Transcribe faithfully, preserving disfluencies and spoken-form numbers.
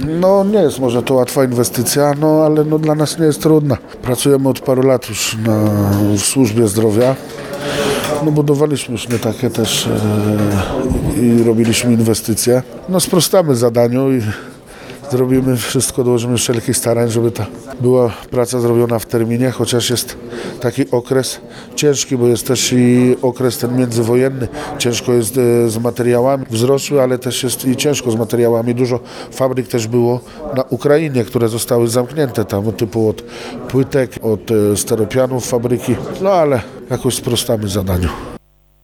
No nie jest może to łatwa inwestycja, no ale no, dla nas nie jest trudna. Pracujemy od paru lat już na, w służbie zdrowia. No budowaliśmy już nie takie też e, i robiliśmy inwestycje. No sprostamy zadaniu i zrobimy wszystko, dołożymy wszelkich starań, żeby ta była praca zrobiona w terminie, chociaż jest taki okres ciężki, bo jest też i okres ten międzywojenny. Ciężko jest e, z materiałami, wzrosły, ale też jest i ciężko z materiałami. Dużo fabryk też było na Ukrainie, które zostały zamknięte tam, typu od płytek, od e, steropianów fabryki, no ale jakoś sprostamy zadaniu.